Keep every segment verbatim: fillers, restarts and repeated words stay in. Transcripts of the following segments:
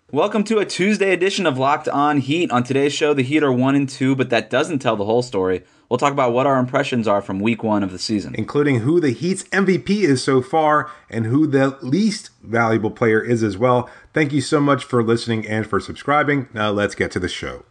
Welcome to a Tuesday edition of Locked On Heat. On today's show, the Heat are one and two, but that doesn't tell the whole story. We'll talk about what our impressions are from week one of the season, including who the Heat's M V P is so far and who the least valuable player is as well. Thank you so much for listening and for subscribing. Now let's get to the show.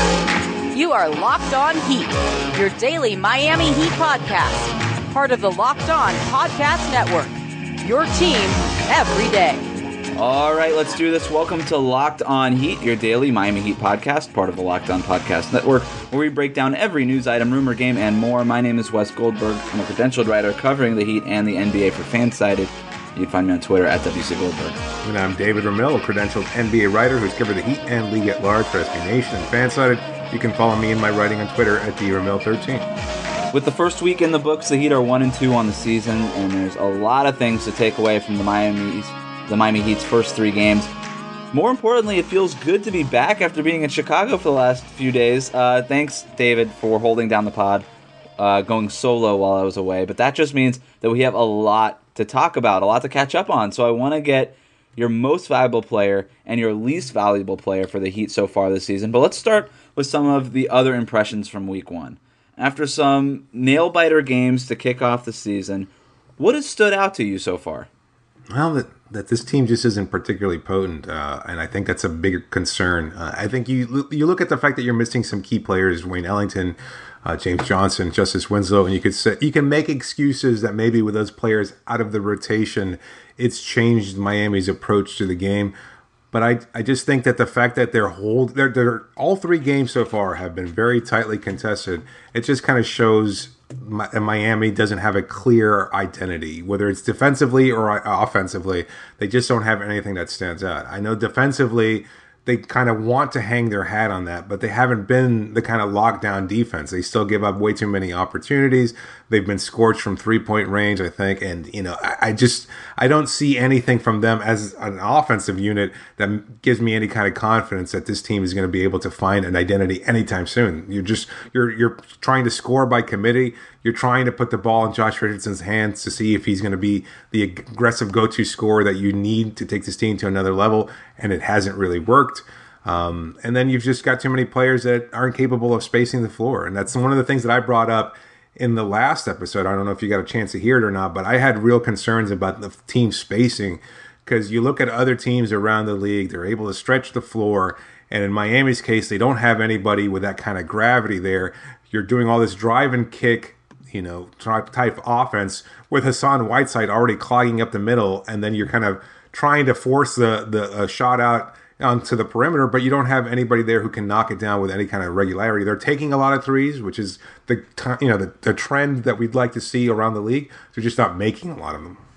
You are Locked On Heat, your daily Miami Heat podcast, part of the Locked On Podcast Network, your team every day. All right, let's do this. Welcome to Locked On Heat, your daily Miami Heat podcast, part of the Locked On Podcast Network, where we break down every news item, rumor, game, and more. My name is Wes Goldberg. I'm a credentialed writer covering the Heat and the N B A for Fansided. You can find me on Twitter at W C Goldberg. And I'm David Ramil, a credentialed N B A writer who's covered the Heat and League at Large for S B Nation and Fansided. You can follow me in my writing on Twitter at D Ramil thirteen. With the first week in the books, the Heat are one and two on the season, and there's a lot of things to take away from the Miami the Miami Heat's first three games. More importantly, it feels good to be back after being in Chicago for the last few days. Uh, thanks, David, for holding down the pod, uh, going solo while I was away. But that just means that we have a lot to talk about, a lot to catch up on. So I want to get your most valuable player and your least valuable player for the Heat so far this season. But let's start with some of the other impressions from week one. After some nail-biter games to kick off the season, what has stood out to you so far? Well, that, that this team just isn't particularly potent, uh, and I think that's a bigger concern. Uh, I think you you look at the fact that you're missing some key players, Wayne Ellington, uh, James Johnson, Justice Winslow, and you could say, you can make excuses that maybe with those players out of the rotation, it's changed Miami's approach to the game. But I I just think that the fact that they're hold they're, they're all three games so far have been very tightly contested. It just kind of shows Miami doesn't have a clear identity, whether it's defensively or offensively. They just don't have anything that stands out. I know defensively, they kind of want to hang their hat on that, but they haven't been the kind of lockdown defense. They still give up way too many opportunities. They've been scorched from three-point range, I think. And, you know, I, I just, I don't see anything from them as an offensive unit that gives me any kind of confidence that this team is going to be able to find an identity anytime soon. You're just, you're, you're trying to score by committee. You're trying to put the ball in Josh Richardson's hands to see if he's going to be the aggressive go-to scorer that you need to take this team to another level, and it hasn't really worked. Um, and then you've just got too many players that aren't capable of spacing the floor, and that's one of the things that I brought up in the last episode. I don't know if you got a chance to hear it or not, but I had real concerns about the team spacing because you look at other teams around the league, they're able to stretch the floor, and in Miami's case, they don't have anybody with that kind of gravity there. You're doing all this drive and kick, you know, type offense with Hassan Whiteside already clogging up the middle, and then you're kind of trying to force the the uh, shot out onto the perimeter, but you don't have anybody there who can knock it down with any kind of regularity. They're taking a lot of threes, which is the you know the, the trend that we'd like to see around the league. They're just not making a lot of them.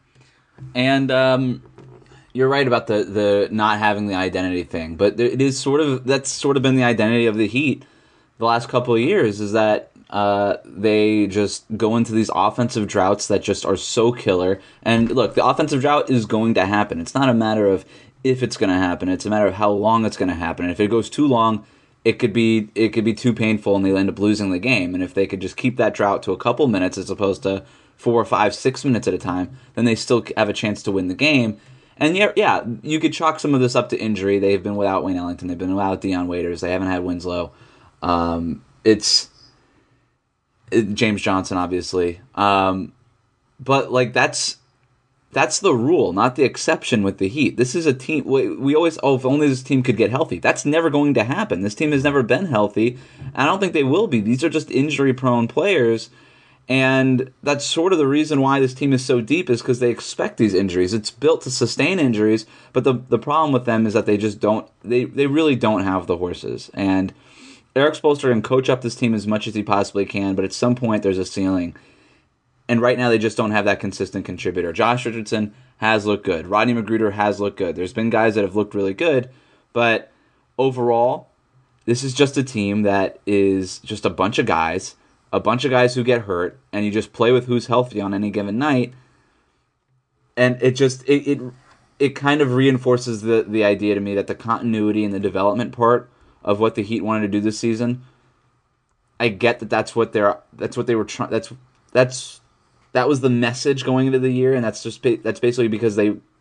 And um, you're right about the the not having the identity thing, but it is sort of that's sort of been the identity of the Heat the last couple of years. Is that Uh, they just go into these offensive droughts that just are so killer. And look, the offensive drought is going to happen. It's not a matter of if it's going to happen. It's a matter of how long it's going to happen. And if it goes too long, it could be it could be too painful, and they'll end up losing the game. And if they could just keep that drought to a couple minutes as opposed to four, five, six minutes at a time, then they still have a chance to win the game. And yeah, yeah, you could chalk some of this up to injury. They've been without Wayne Ellington. They've been without Dion Waiters. They haven't had Winslow. Um, it's James Johnson, obviously. Um, but, like, that's that's the rule, not the exception with the Heat. This is a team, we, we always, oh, if only this team could get healthy. That's never going to happen. This team has never been healthy. I don't think they will be. These are just injury-prone players, and that's sort of the reason why this team is so deep is because they expect these injuries. It's built to sustain injuries, but the the problem with them is that they just don't, they, they really don't have the horses. And Eric Spoelstra can coach up this team as much as he possibly can, but at some point there's a ceiling. And right now they just don't have that consistent contributor. Josh Richardson has looked good. Rodney McGruder has looked good. There's been guys that have looked really good, but overall, this is just a team that is just a bunch of guys, a bunch of guys who get hurt, and you just play with who's healthy on any given night. And it just it it, it kind of reinforces the, the idea to me that the continuity and the development part of what the Heat wanted to do this season, I get that that's what they're that's what they were trying. That's that's that was the message going into the year, and that's just that's basically because they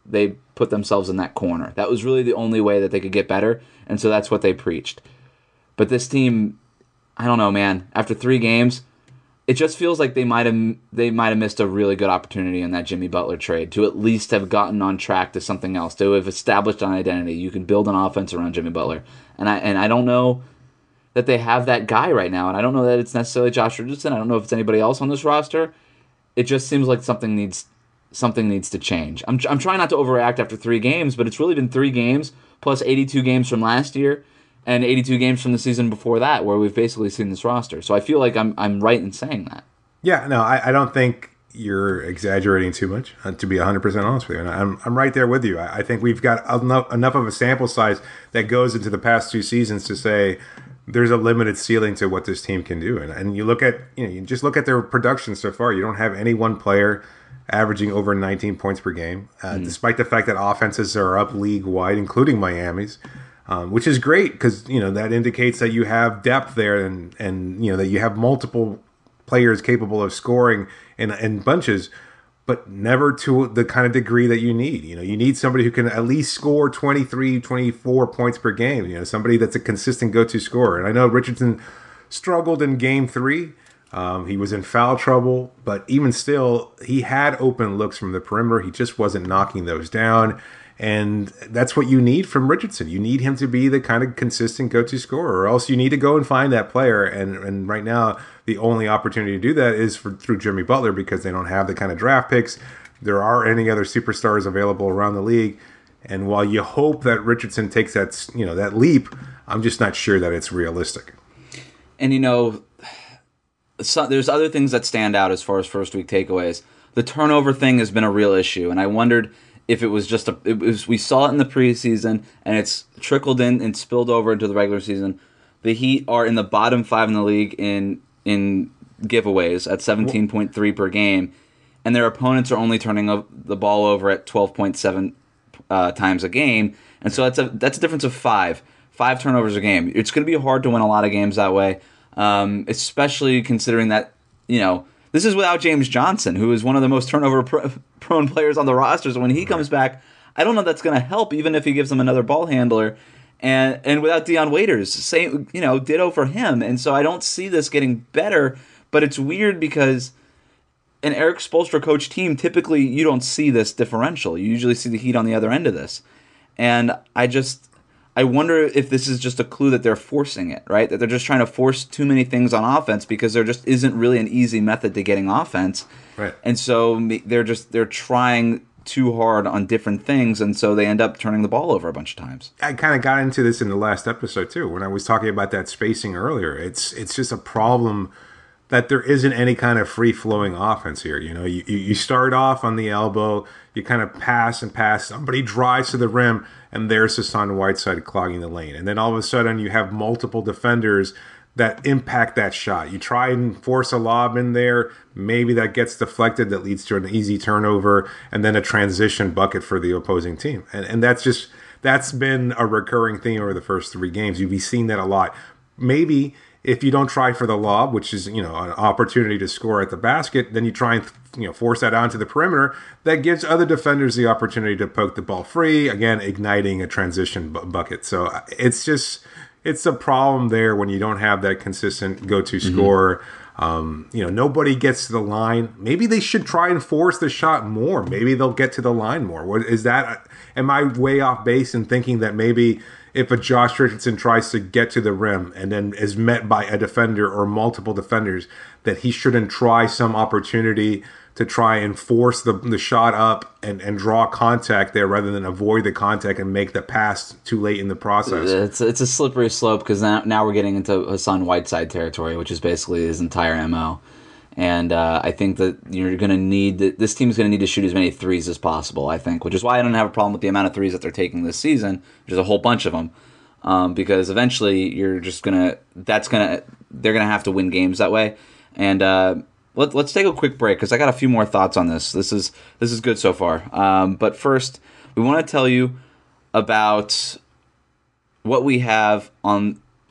they put themselves in that corner. That was really the only way that they could get better, and so that's what they preached. But this team, I don't know, man. After three games, it just feels like they might have they might have missed a really good opportunity in that Jimmy Butler trade to at least have gotten on track to something else, to have established an identity. You can build an offense around Jimmy Butler, and I and I don't know that they have that guy right now, and I don't know that it's necessarily Josh Richardson. I don't know if it's anybody else on this roster. It just seems like something needs something needs to change. I'm I'm trying not to overreact after three games, but it's really been three games plus eighty-two games from last year. And eighty-two games from the season before that, where we've basically seen this roster. So I feel like I'm I'm right in saying that. Yeah, no, I, I don't think you're exaggerating too much, uh, to be one hundred percent honest with you. And I'm, I'm right there with you. I, I think we've got enough, enough of a sample size that goes into the past two seasons to say there's a limited ceiling to what this team can do. And, and you look at, you know, you just look at their production so far. You don't have any one player averaging over nineteen points per game, uh, mm. despite the fact that offenses are up league-wide, including Miami's. Um, which is great because, you know, that indicates that you have depth there and, and you know, that you have multiple players capable of scoring in, in bunches, but never to the kind of degree that you need. You know, you need somebody who can at least score twenty-three, twenty-four points per game, you know, somebody that's a consistent go-to scorer. And I know Richardson struggled in game three. Um, he was in foul trouble, but even still, he had open looks from the perimeter. He just wasn't knocking those down. And that's what you need from Richardson. You need him to be the kind of consistent go-to scorer, or else you need to go and find that player. And, and right now, the only opportunity to do that is for, through Jimmy Butler because they don't have the kind of draft picks. There are any other superstars available around the league. And while you hope that Richardson takes that, you know, that leap, I'm just not sure that it's realistic. And, you know, so, there's other things that stand out as far as first-week takeaways. The turnover thing has been a real issue, and I wondered if it was just a, it was, we saw it in the preseason, and it's trickled in and spilled over into the regular season. The Heat are in the bottom five in the league in in giveaways at seventeen point three per game, and their opponents are only turning the ball over at twelve point seven uh, times a game, and so that's a that's a difference of five, five turnovers a game. It's going to be hard to win a lot of games that way, um, especially considering that, you know, this is without James Johnson, who is one of the most turnover-prone players on the roster. So when he comes back, I don't know if that's going to help, even if he gives them another ball handler. And and without Dion Waiters, same, you know, ditto for him. And so I don't see this getting better. But it's weird because an Eric Spoelstra coach team, typically you don't see this differential. You usually see the Heat on the other end of this. And I just... I wonder if this is just a clue that they're forcing it, right? That they're just trying to force too many things on offense because there just isn't really an easy method to getting offense. Right. And so they're just they're trying too hard on different things, and so they end up turning the ball over a bunch of times. I kind of got into this in the last episode too, when I was talking about that spacing earlier. It's it's just a problem that there isn't any kind of free-flowing offense here. You know, you, you start off on the elbow, you kind of pass and pass, somebody drives to the rim, and there's Hassan Whiteside clogging the lane. And then all of a sudden you have multiple defenders that impact that shot. You try and force a lob in there, maybe that gets deflected, that leads to an easy turnover, and then a transition bucket for the opposing team. And and that's just, that's been a recurring theme over the first three games. You've been seeing that a lot. Maybe if you don't try for the lob, which is, you know, an opportunity to score at the basket, then you try and, you know, force that onto the perimeter. That gives other defenders the opportunity to poke the ball free, again, igniting a transition bu- bucket. So it's just, it's a problem there when you don't have that consistent go-to mm-hmm. scorer. Um, you know, nobody gets to the line. Maybe they should try and force the shot more. Maybe they'll get to the line more. What is that? Am I way off base in thinking that maybe if a Josh Richardson tries to get to the rim and then is met by a defender or multiple defenders, that he shouldn't try some opportunity to try and force the, the shot up and, and draw contact there rather than avoid the contact and make the pass too late in the process? It's it's a slippery slope because now, now we're getting into Hassan Whiteside territory, which is basically his entire M O. And uh, I think that you're going to need, this team's going to need to shoot as many threes as possible, I think, which is why I don't have a problem with the amount of threes that they're taking this season. There's a whole bunch of them. Um, because eventually you're just going to, that's going to, they're going to have to win games that way. And uh, let, let's take a quick break because I got a few more thoughts on this. This is, this is good so far. Um, but first, we want to tell you about what we have on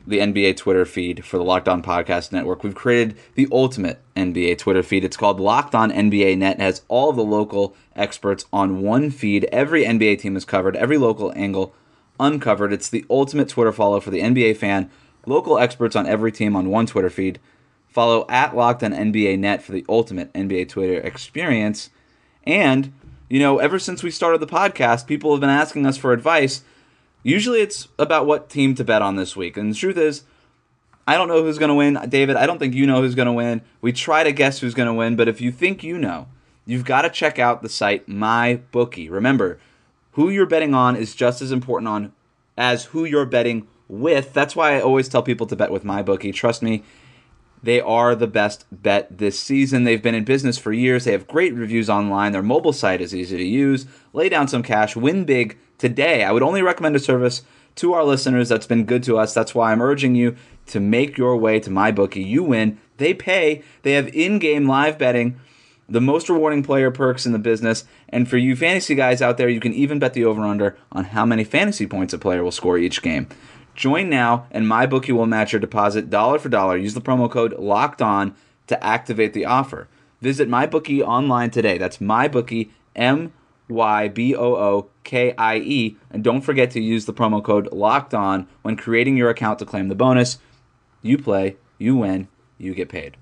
the N B A Twitter feed for the Locked On Podcast Network. We've created the ultimate N B A Twitter feed. It's called Locked On N B A Net. It has all of the local experts on one feed. Every N B A team is covered, every local angle uncovered. It's the ultimate Twitter follow for the N B A fan. Local experts on every team on one Twitter feed. Follow at Locked On N B A Net for the ultimate N B A Twitter experience. And, you know, ever since we started the podcast, people have been asking us for advice. Usually it's about what team to bet on this week. And the truth is, I don't know who's going to win. David, I don't think you know who's going to win. We try to guess who's going to win, but if you think you know, you've got to check out the site MyBookie. Remember, who you're betting on is just as important on as who you're betting with. That's why I always tell people to bet with MyBookie. Trust me, they are the best bet this season. They've been in business for years. They have great reviews online. Their mobile site is easy to use. Lay down some cash. Win big today. I would only recommend a service to our listeners that's been good to us. That's why I'm urging you to make your way to MyBookie. You win. They pay. They have in-game live betting, the most rewarding player perks in the business. And for you fantasy guys out there, you can even bet the over-under on how many fantasy points a player will score each game. Join now, and MyBookie will match your deposit dollar for dollar. Use the promo code LOCKEDON to activate the offer. Visit MyBookie online today. That's MyBookie, M Y B O O K I E. And don't forget to use the promo code LOCKEDON when creating your account to claim the bonus. You play, you win, you get paid.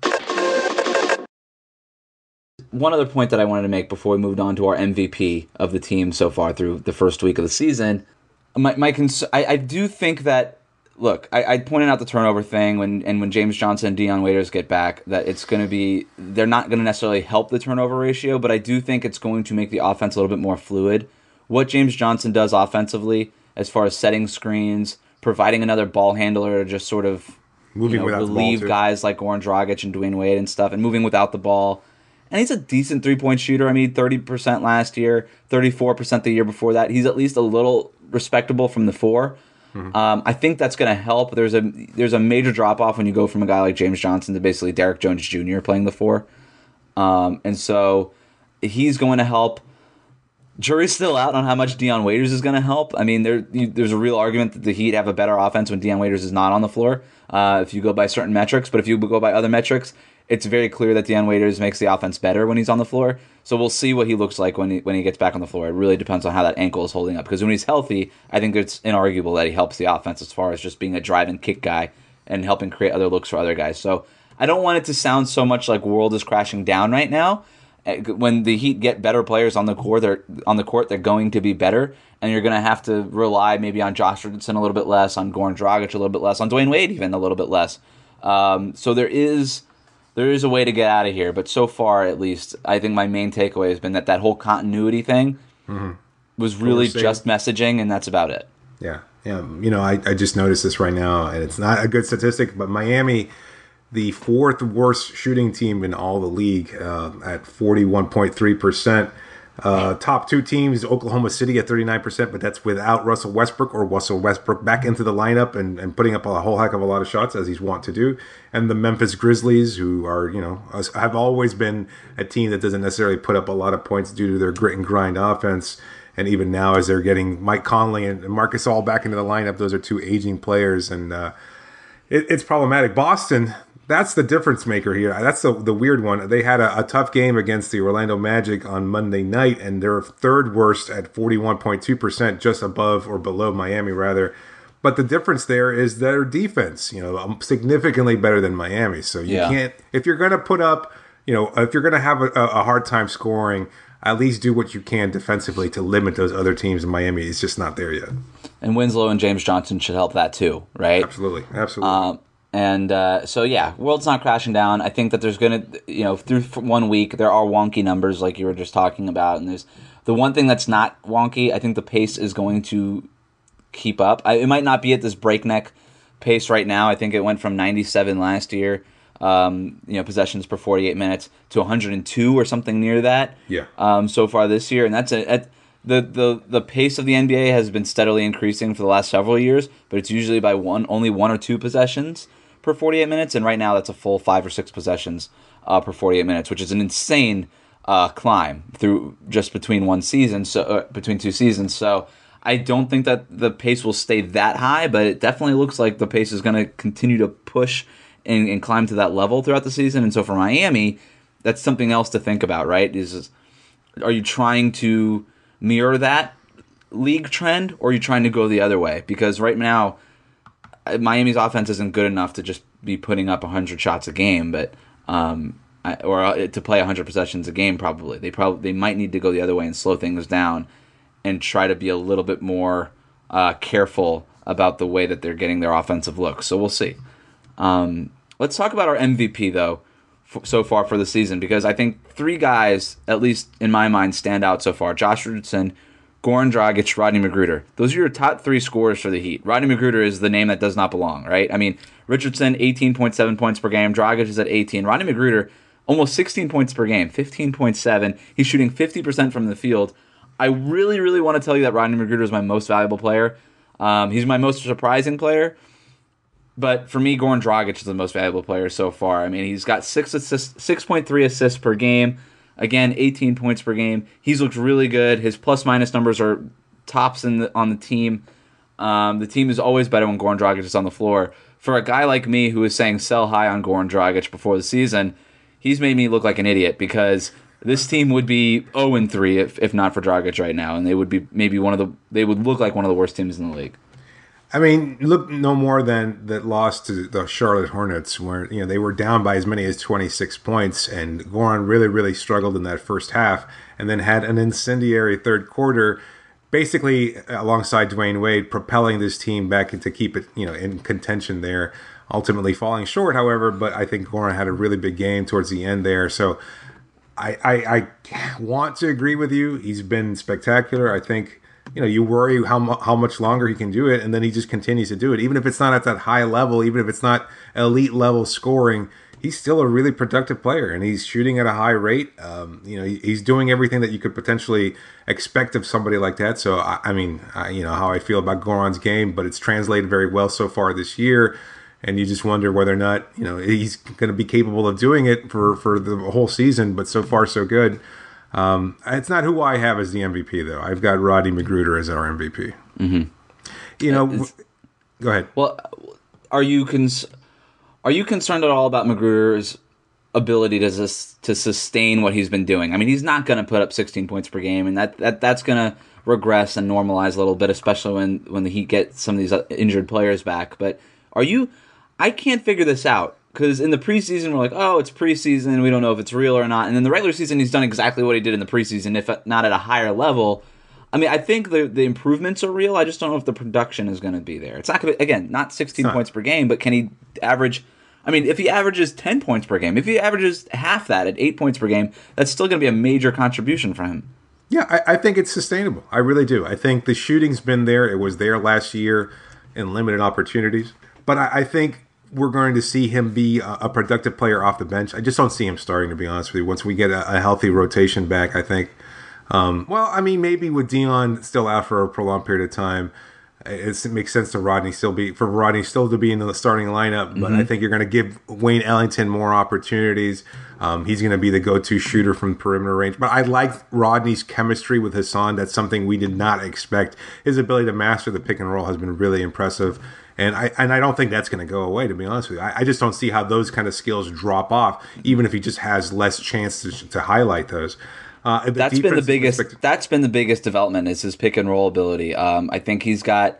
One other point that I wanted to make before we moved on to our M V P of the team so far through the first week of the season. My, my cons- I, I do think that, look, I, I pointed out the turnover thing when and when James Johnson and Dion Waiters get back, that it's going to be, they're not going to necessarily help the turnover ratio, but I do think it's going to make the offense a little bit more fluid. What James Johnson does offensively, as far as setting screens, providing another ball handler to just sort of moving you know, without relieve the ball guys like Goran Dragic and Dwayne Wade and stuff, and moving without the ball. And he's a decent three-point shooter. I mean, thirty percent last year, thirty-four percent the year before that. He's at least a little respectable from the four. Mm-hmm. Um, I think that's going to help. There's a there's a major drop-off when you go from a guy like James Johnson to basically Derrick Jones Junior playing the four. Um, and so he's going to help. Jury's still out on how much Dion Waiters is going to help. I mean, there you, there's a real argument that the Heat have a better offense when Dion Waiters is not on the floor, uh, if you go by certain metrics. But if you go by other metrics, it's very clear that Dion Waiters makes the offense better when he's on the floor. So we'll see what he looks like when he when he gets back on the floor. It really depends on how that ankle is holding up. Because when he's healthy, I think it's inarguable that he helps the offense as far as just being a drive and kick guy and helping create other looks for other guys. So I don't want it to sound so much like world is crashing down right now. When the Heat get better players on the court, they're on the court. They're going to be better, and you're going to have to rely maybe on Josh Richardson a little bit less, on Goran Dragic a little bit less, on Dwayne Wade even a little bit less. Um, so there is there is a way to get out of here, but so far, at least, I think my main takeaway has been that that whole continuity thing mm-hmm. was really just messaging, and that's about it. Yeah, yeah. You know, I, I just noticed this right now, and it's not a good statistic, but Miami, the fourth worst shooting team in all the league uh, at forty-one point three percent. Uh, top two teams, Oklahoma City at thirty-nine percent, but that's without Russell Westbrook or Russell Westbrook back into the lineup and, and putting up a whole heck of a lot of shots as he's wont to do. And the Memphis Grizzlies, who are, you know, have always been a team that doesn't necessarily put up a lot of points due to their grit and grind offense. And even now, as they're getting Mike Conley and Marcus All back into the lineup, those are two aging players, and uh, it, it's problematic. Boston, that's the difference maker here. That's the the weird one. They had a, a tough game against the Orlando Magic on Monday night, and they're third worst at forty-one point two percent, just above or below Miami, rather. But the difference there is their defense, you know, significantly better than Miami. So you yeah. can't, if you're going to put up, you know, if you're going to have a, a hard time scoring, at least do what you can defensively to limit those other teams in Miami. It's just not there yet. And Winslow and James Johnson should help that too, right? Absolutely, absolutely. Um, And uh, so, yeah, world's not crashing down. I think that there's going to, you know, through one week, there are wonky numbers like you were just talking about. And there's the one thing that's not wonky, I think the pace is going to keep up. I, it might not be at this breakneck pace right now. I think it went from ninety-seven last year, um, you know, possessions per forty-eight minutes to one hundred two or something near that. Yeah. Um, so far this year. And that's a, at, the, the, the pace of the N B A has been steadily increasing for the last several years, but it's usually by one only one or two possessions per forty-eight minutes, and right now that's a full five or six possessions uh, per forty-eight minutes, which is an insane uh, climb through just between one season, so uh, between two seasons. So I don't think that the pace will stay that high, but it definitely looks like the pace is going to continue to push and, and climb to that level throughout the season. And so for Miami, that's something else to think about, right? Is are you trying to mirror that league trend, or are you trying to go the other way? Because right now, Miami's offense isn't good enough to just be putting up one hundred shots a game, but um, or to play one hundred possessions a game. Probably they probably they might need to go the other way and slow things down and try to be a little bit more uh, careful about the way that they're getting their offensive looks. So we'll see. Um, let's talk about our M V P, though, f- so far for the season, because I think three guys, at least in my mind, stand out so far. Josh Richardson, Goran Dragic, Rodney McGruder. Those are your top three scorers for the Heat. Rodney McGruder is the name that does not belong, right? I mean, Richardson, eighteen point seven points per game. Dragic is at eighteen. Rodney McGruder, almost sixteen points per game, fifteen point seven. He's shooting fifty percent from the field. I really, really want to tell you that Rodney McGruder is my most valuable player. Um, he's my most surprising player. But for me, Goran Dragic is the most valuable player so far. I mean, he's got six assists, six point three assists per game. Again, eighteen points per game. He's looked really good. His plus-minus numbers are tops in the, on the team. Um, the team is always better when Goran Dragic is on the floor. For a guy like me who is saying sell high on Goran Dragic before the season, he's made me look like an idiot, because this team would be oh and three if, if not for Dragic right now, and they would be maybe one of the they would look like one of the worst teams in the league. I mean, look no more than that loss to the Charlotte Hornets, where you know they were down by as many as twenty-six points, and Goran really, really struggled in that first half, and then had an incendiary third quarter, basically alongside Dwayne Wade, propelling this team back into keep it you know in contention there. Ultimately falling short, however, but I think Goran had a really big game towards the end there, so. I, I, I want to agree with you. He's been spectacular. I think, you know, you worry how how much longer he can do it, and then he just continues to do it. Even if it's not at that high level, even if it's not elite level scoring, he's still a really productive player, and he's shooting at a high rate. Um, you know, he, he's doing everything that you could potentially expect of somebody like that. So, I, I mean, I, you know, how I feel about Goran's game, but it's translated very well so far this year. And you just wonder whether or not, you know, he's going to be capable of doing it for, for the whole season. But so far, so good. Um, it's not who I have as the M V P, though. I've got Rodney McGruder as our M V P. Mm-hmm. You know, it's, go ahead. Well, are you cons- are you concerned at all about McGruder's ability to sus- to sustain what he's been doing? I mean, he's not going to put up sixteen points per game, and that, that that's going to regress and normalize a little bit, especially when, when the Heat get some of these injured players back. But are you... I can't figure this out, because in the preseason, we're like, oh, it's preseason, we don't know if it's real or not. And in the regular season, he's done exactly what he did in the preseason, if not at a higher level. I mean, I think the the improvements are real. I just don't know if the production is going to be there. It's not going to, again, not sixteen not. points per game, but can he average, I mean, if he averages ten points per game, if he averages half that at eight points per game, that's still going to be a major contribution for him. Yeah, I, I think it's sustainable. I really do. I think the shooting's been there. It was there last year in limited opportunities. But I, I think we're going to see him be a, a productive player off the bench. I just don't see him starting, to be honest with you. Once we get a, a healthy rotation back, I think. Um, well, I mean, maybe with Dion still out for a prolonged period of time, it's, it makes sense to Rodney still be for Rodney still to be in the starting lineup. But mm-hmm. I think you're going to give Wayne Ellington more opportunities. Um, he's going to be the go-to shooter from perimeter range. But I like Rodney's chemistry with Hassan. That's something we did not expect. His ability to master the pick and roll has been really impressive. And I and I don't think that's going to go away, to be honest with you. I, I just don't see how those kind of skills drop off, even if he just has less chance to, to highlight those. Uh, that's been the biggest. Expected- that's been the biggest development is his pick and roll ability. Um, I think he's got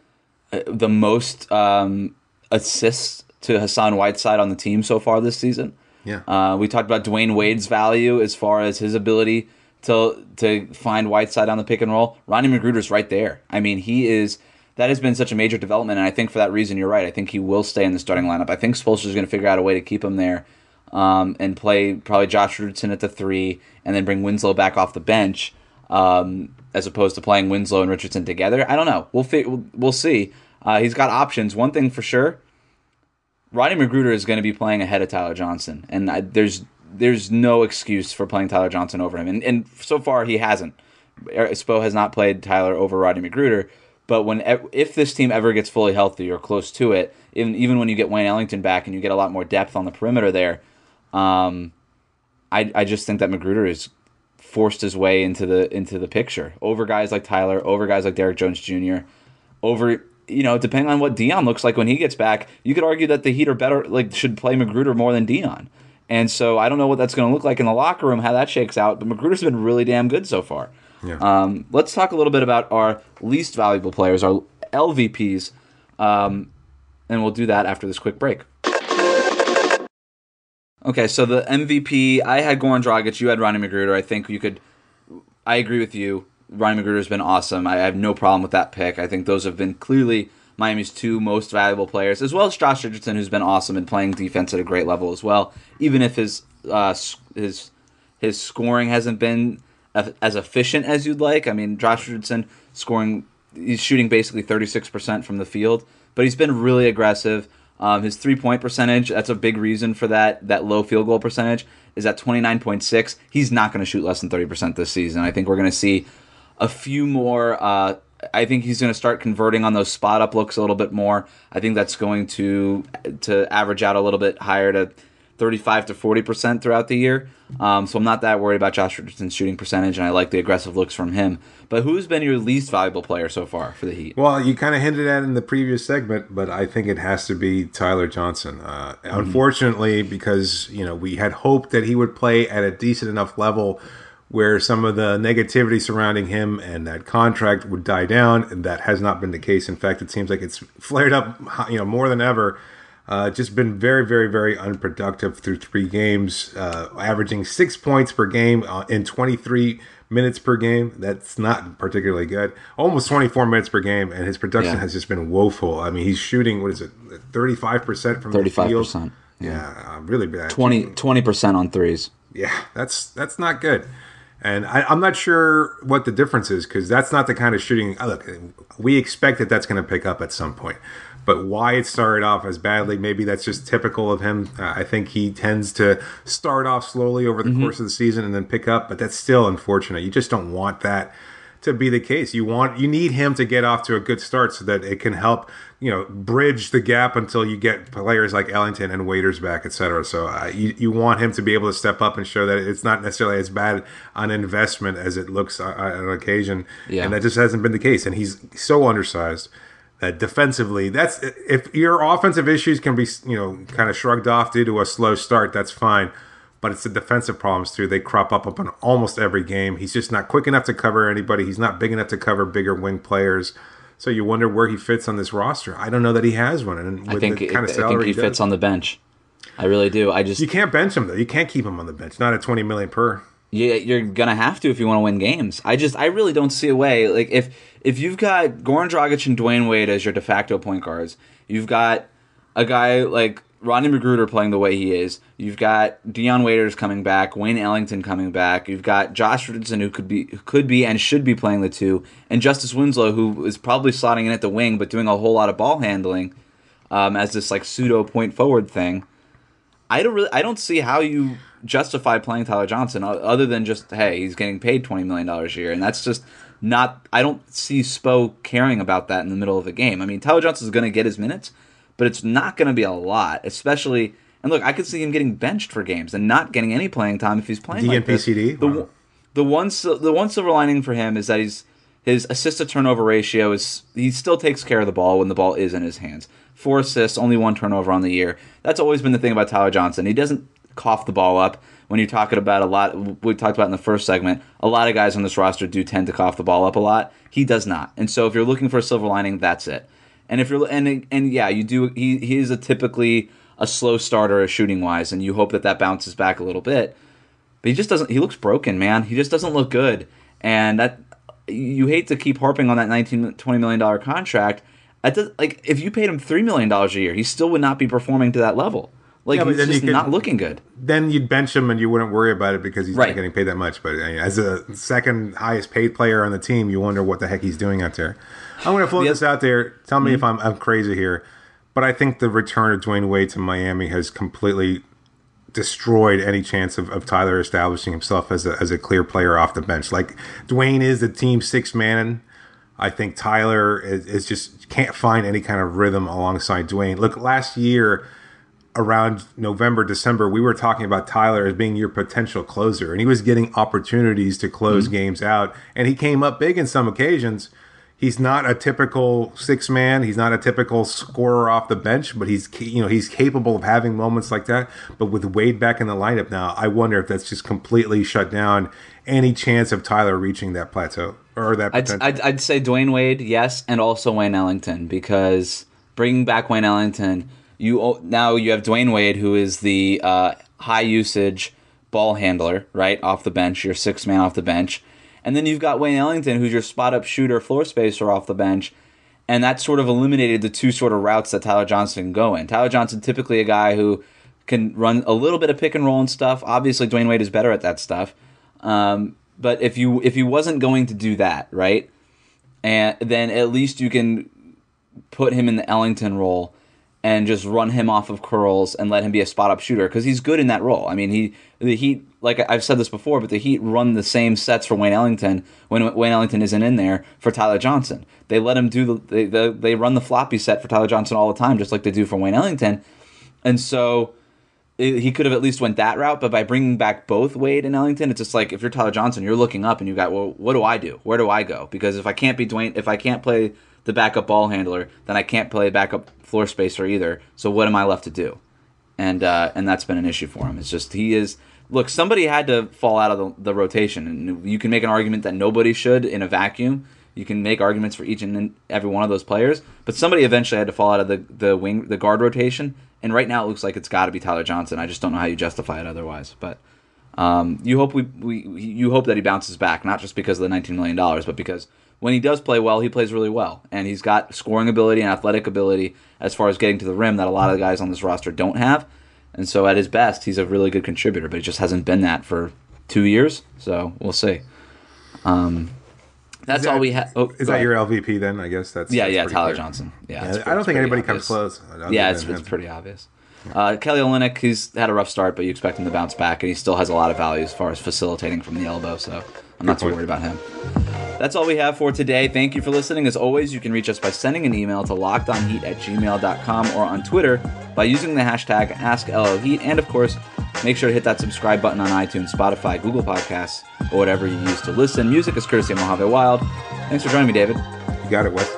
the most um, assists to Hassan Whiteside on the team so far this season. Yeah, uh, we talked about Dwayne Wade's value as far as his ability to to find Whiteside on the pick and roll. Rodney McGruder's right there. I mean, he is. That has been such a major development, and I think for that reason, you're right. I think he will stay in the starting lineup. I think Spoelstra's going to figure out a way to keep him there um, and play probably Josh Richardson at the three and then bring Winslow back off the bench um, as opposed to playing Winslow and Richardson together. I don't know. We'll fi- we'll, we'll see. Uh, he's got options. One thing for sure, Rodney McGruder is going to be playing ahead of Tyler Johnson, and I, there's there's no excuse for playing Tyler Johnson over him. And, and so far, he hasn't. Spo has not played Tyler over Rodney McGruder. But when if this team ever gets fully healthy or close to it, even even when you get Wayne Ellington back and you get a lot more depth on the perimeter there, um, I I just think that McGruder is forced his way into the into the picture over guys like Tyler, over guys like Derrick Jones Junior, over, you know, depending on what Dion looks like when he gets back, you could argue that the Heat are better, like should play Magruder more than Dion. And so I don't know what that's going to look like in the locker room, how that shakes out, but Magruder's been really damn good so far. Yeah. Um, let's talk a little bit about our least valuable players, our L V Ps, um, and we'll do that after this quick break. Okay, so the M V P, I had Goran Dragic, you had Ronnie Magruder. I think you could, I agree with you. Ronnie Magruder has been awesome. I have no problem with that pick. I think those have been clearly Miami's two most valuable players, as well as Josh Richardson, who's been awesome and playing defense at a great level as well, even if his uh, his his scoring hasn't been as efficient as you'd like. I mean, Josh Richardson scoring, he's shooting basically thirty-six percent from the field, but he's been really aggressive. Um, his three-point percentage, that's a big reason for that that low field goal percentage, is at twenty-nine point six. He's not going to shoot less than thirty percent this season. I think we're going to see a few more. Uh, I think he's going to start converting on those spot-up looks a little bit more. I think that's going to to average out a little bit higher to thirty-five to forty percent throughout the year. Um, so I'm not that worried about Josh Richardson's shooting percentage, and I like the aggressive looks from him. But who's been your least valuable player so far for the Heat? Well, you kind of hinted at it in the previous segment, but I think it has to be Tyler Johnson. Uh, mm-hmm. Unfortunately, because you know we had hoped that he would play at a decent enough level where some of the negativity surrounding him and that contract would die down, and that has not been the case. In fact, it seems like it's flared up, you know, more than ever. Uh, just been very, very, very unproductive through three games, uh, averaging six points per game uh, in twenty-three minutes per game. That's not particularly good. Almost twenty-four minutes per game, and his production yeah. has just been woeful. I mean, he's shooting, what is it, thirty-five percent from thirty-five percent. the field? Yeah, yeah uh, really bad. twenty percent on threes. Yeah, that's that's not good. And I, I'm not sure what the difference is, because that's not the kind of shooting. Look, we expect that that's going to pick up at some point. But why it started off as badly, maybe that's just typical of him. Uh, I think he tends to start off slowly over the mm-hmm. course of the season and then pick up. But that's still unfortunate. You just don't want that to be the case. You want, you need him to get off to a good start so that it can help, you know, bridge the gap until you get players like Ellington and Waiters back, et cetera. So uh, you, you want him to be able to step up and show that it's not necessarily as bad an investment as it looks on, on occasion. Yeah. And that just hasn't been the case. And he's so undersized that defensively, that's, if your offensive issues can be, you know, kind of shrugged off due to a slow start, that's fine. But it's the defensive problems, too. They crop up up on almost every game. He's just not quick enough to cover anybody. He's not big enough to cover bigger wing players. So you wonder where he fits on this roster. I don't know that he has one. And with I think, the kind of I salary think he, he fits does, on the bench. I really do. I just You can't bench him, though. You can't keep him on the bench. Not at twenty million dollars per. Yeah, you're gonna have to if you want to win games. I just, I really don't see a way. Like if if you've got Goran Dragic and Dwayne Wade as your de facto point guards, you've got a guy like Ronnie Magruder playing the way he is. You've got Dion Waiters coming back, Wayne Ellington coming back. You've got Josh Richardson who could be, who could be and should be playing the two, and Justice Winslow who is probably slotting in at the wing but doing a whole lot of ball handling um, as this like pseudo point forward thing. I don't really, I don't see how you justify playing Tyler Johnson other than just, hey, he's getting paid twenty million dollars a year, and that's just not. I don't see Spo caring about that in the middle of the game. I mean, Tyler Johnson is going to get his minutes, but it's not going to be a lot, especially. And look, I could see him getting benched for games and not getting any playing time if he's playing D N P like C D? this. The, wow. the one the one silver lining for him is that he's his assist to turnover ratio is he still takes care of the ball when the ball is in his hands. Four assists, only one turnover on the year. That's always been the thing about Tyler Johnson. He doesn't cough the ball up. When you're talking about a lot, we talked about in the first segment, a lot of guys on this roster do tend to cough the ball up a lot. He does not. And so if you're looking for a silver lining, that's it. And if you're and and yeah, you do. He he is a typically a slow starter shooting wise, and you hope that that bounces back a little bit. But he just doesn't. He looks broken, man. He just doesn't look good, and that you hate to keep harping on that nineteen, twenty million dollar contract. That does, like if you paid him three million dollars a year, he still would not be performing to that level. Like, yeah, he's just could, not looking good. Then you'd bench him and you wouldn't worry about it because he's right. not getting paid that much. But as a second highest paid player on the team, you wonder what the heck he's doing out there. I'm going to float yep. this out there. Tell me mm-hmm. if I'm, I'm crazy here. But I think the return of Dwayne Wade to Miami has completely destroyed any chance of, of Tyler establishing himself as a, as a clear player off the bench. Like, Dwayne is the team's sixth man. I think Tyler is, is just can't find any kind of rhythm alongside Dwayne. Look, last year, around November, December, we were talking about Tyler as being your potential closer, and he was getting opportunities to close mm-hmm. games out, and he came up big in some occasions. He's not a typical six man. He's not a typical scorer off the bench, but he's you know he's capable of having moments like that. But with Wade back in the lineup now, I wonder if that's just completely shut down any chance of Tyler reaching that plateau or that potential. I'd, I'd, I'd say Dwayne Wade, yes, and also Wayne Ellington, because bringing back Wayne Ellington, you now you have Dwayne Wade, who is the uh, high usage ball handler, right, off the bench, your six man off the bench. And then you've got Wayne Ellington, who's your spot-up shooter, floor spacer off the bench, and that sort of eliminated the two sort of routes that Tyler Johnson can go in. Tyler Johnson, typically a guy who can run a little bit of pick and roll and stuff. Obviously, Dwayne Wade is better at that stuff. Um, but if you if he wasn't going to do that, right, and then at least you can put him in the Ellington role and just run him off of curls and let him be a spot-up shooter, because he's good in that role. I mean, he the Heat, like I've said this before, but the Heat run the same sets for Wayne Ellington when Wayne Ellington isn't in there for Tyler Johnson. They let him do the they, the, they run the floppy set for Tyler Johnson all the time, just like they do for Wayne Ellington. And so it, he could have at least went that route, but by bringing back both Wade and Ellington, it's just like if you're Tyler Johnson, you're looking up and you got, well, what do I do? Where do I go? Because if I can't be Dwayne, if I can't play the backup ball handler, then I can't play backup floor spacer either. So what am I left to do? And uh, and that's been an issue for him. It's just he is look. Somebody had to fall out of the, the rotation, and you can make an argument that nobody should in a vacuum. You can make arguments for each and every one of those players, but somebody eventually had to fall out of the the wing the guard rotation. And right now it looks like it's got to be Tyler Johnson. I just don't know how you justify it otherwise. But um, you hope we, we you hope that he bounces back, not just because of the nineteen million dollars, but because when he does play well, he plays really well. And he's got scoring ability and athletic ability as far as getting to the rim that a lot of the guys on this roster don't have. And so at his best, he's a really good contributor, but he just hasn't been that for two years. So we'll see. Um, that's that, all we have. Oh, is that ahead. Your L V P then? I guess that's yeah, that's yeah, Tyler clear. Johnson. Yeah, yeah pretty, I don't think anybody obvious. comes close. Yeah, it's, it's pretty obvious. Uh, Kelly Olynyk, he's had a rough start, but you expect him to bounce back, and he still has a lot of value as far as facilitating from the elbow, so I'm not too worried about him. That's all we have for today. Thank you for listening. As always, you can reach us by sending an email to lockedonheat at gmail dot com or on Twitter by using the hashtag AskLOHeat. And, of course, make sure to hit that subscribe button on iTunes, Spotify, Google Podcasts, or whatever you use to listen. Music is courtesy of Mojave Wild. Thanks for joining me, David. You got it, Wes.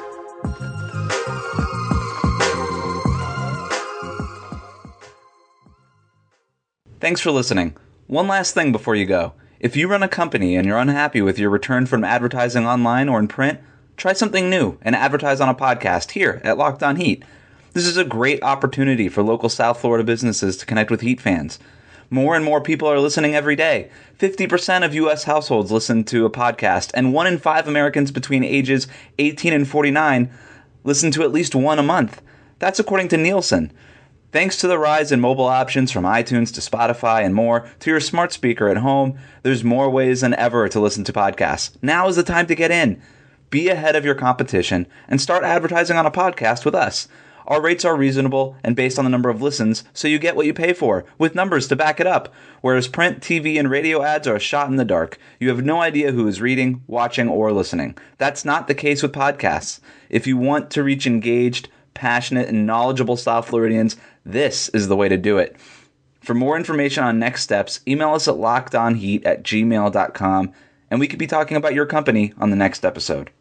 Thanks for listening. One last thing before you go. If you run a company and you're unhappy with your return from advertising online or in print, try something new and advertise on a podcast here at Locked On Heat. This is a great opportunity for local South Florida businesses to connect with Heat fans. More and more people are listening every day. fifty percent of U S households listen to a podcast, and one in five Americans between ages eighteen and forty-nine listen to at least one a month. That's according to Nielsen. Thanks to the rise in mobile options from iTunes to Spotify and more to your smart speaker at home, there's more ways than ever to listen to podcasts. Now is the time to get in. Be ahead of your competition and start advertising on a podcast with us. Our rates are reasonable and based on the number of listens, so you get what you pay for, with numbers to back it up. Whereas print, T V, and radio ads are a shot in the dark. You have no idea who is reading, watching, or listening. That's not the case with podcasts. If you want to reach engaged, passionate, and knowledgeable South Floridians, this is the way to do it. For more information on next steps, email us at lockedonheat at gmail dot com, and we could be talking about your company on the next episode.